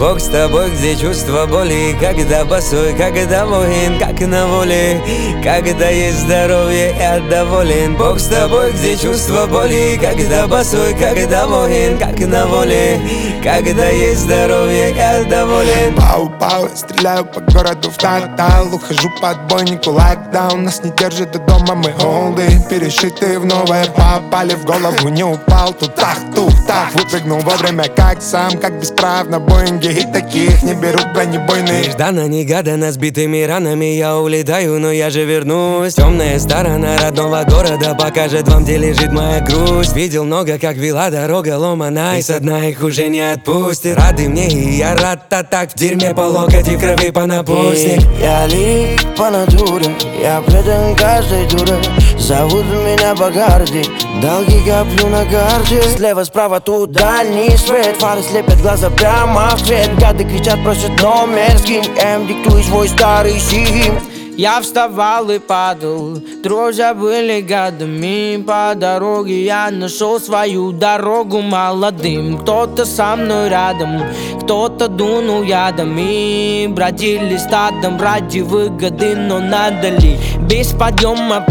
Бог с тобой, где чувство боли, когда босой, когда воин, как на воле, когда есть здоровье, я доволен. Бог с тобой, где чувство боли, когда босой, когда воин, как на воле, когда есть здоровье, я доволен. Пау-пау, я стреляю по городу в тотал. Ухожу по отбойнику, лайкдаун. Нас не держит до дома, мы олды. Перешитые в новое, попали в голову, не упал. Тут так, выпрыгнул вовремя, как сам, как бесправно Боинги. И таких не берут бронебойные. Нежданно-негаданно, сбитыми ранами я улетаю, но я же вернусь. Темная сторона родного города покажет вам, где лежит моя грусть. Видел много, как вела дорога ломаная, и со дна их уже не отпустит. Рады мне, и я рад, так в дерьме по локоть и в крови по напустник. Я лик по натуре, я предан каждой дуре. Зовут меня Багарди, долги коплю на карте. Слева, справа, тут дальний свет. Фары слепят глаза прямо в свет. Гады кричат, просят номер, скинь диктуй свой старый сим. Я вставал и падал, друзья были годами. По дороге я нашел свою дорогу молодым. Кто-то со мной рядом, кто-то дунул ядами. Бродили стадом ради выгоды, но надо ли без подъема